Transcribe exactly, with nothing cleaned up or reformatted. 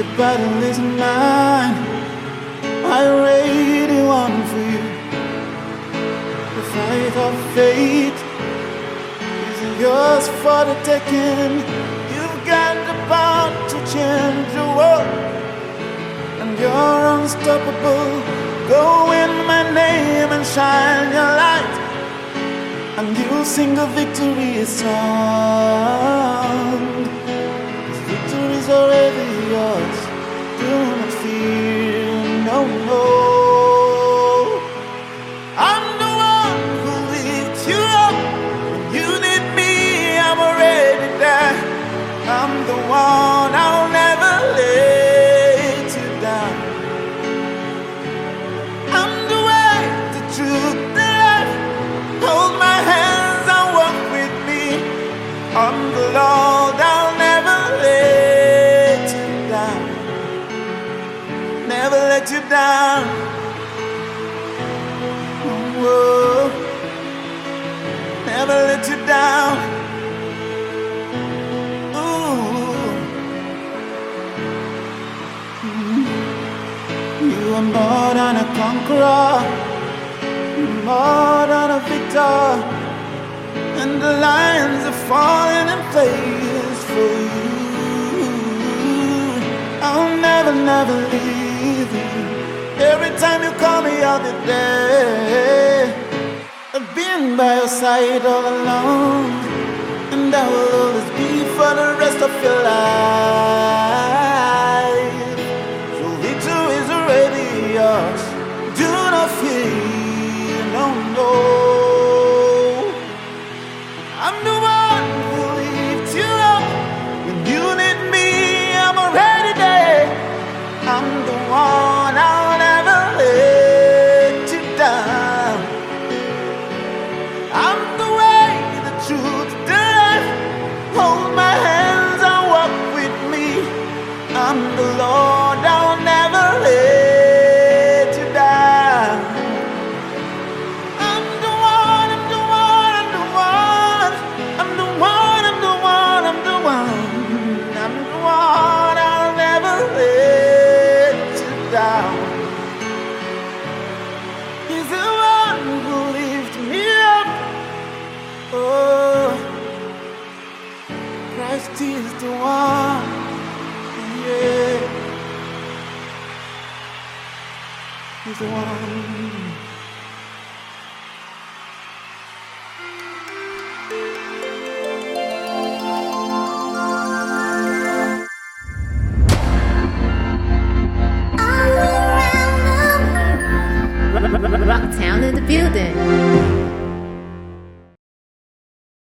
The battle is mine. I already won for you. The fight of fate is yours for the taking. You've got the power to change the world, and you're unstoppable. Go in my name and shine your light, and you'll sing a victory song. This victory's already yours. Do not fear, no, no. I'm the one who lifts you up. When you need me, I'm already there. I'm the one, I'll never let you down. I'm the way, the truth, the life. Hold my hands and walk with me. I'm the Lord, I'll never let you down. Never let you down. Whoa. Never let you down. Ooh. Mm. You are more than a conqueror, more than a victor, and the lions are falling in place for you. I'll never, never leave you. Every time you call me, I'll be there. I've been by your side all along, and I will always be for the rest of your life. So victory is already yours. Do not fear, no, no. I'm the one who lifts you up. When you need me, I'm already there. I'm the one, I'll never let you down. I'm the way, the truth, the life. Hold my hands and walk with me. I'm the Lord, I'll never let you down. I'm the one, I'm the one, I'm the one. I'm the one, I'm the one, I'm the one. I'm the one, I'll never let you down. He's the one who lifts me up. Oh, Christ is the one. Yeah, He's the one. Rocktown in the building.